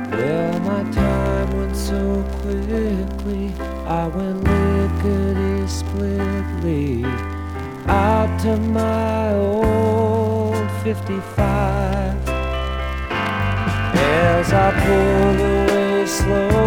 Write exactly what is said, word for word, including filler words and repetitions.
Well, my time went so quickly. I went lickety-splitly out to my old fifty-five. As I pulled away slowly,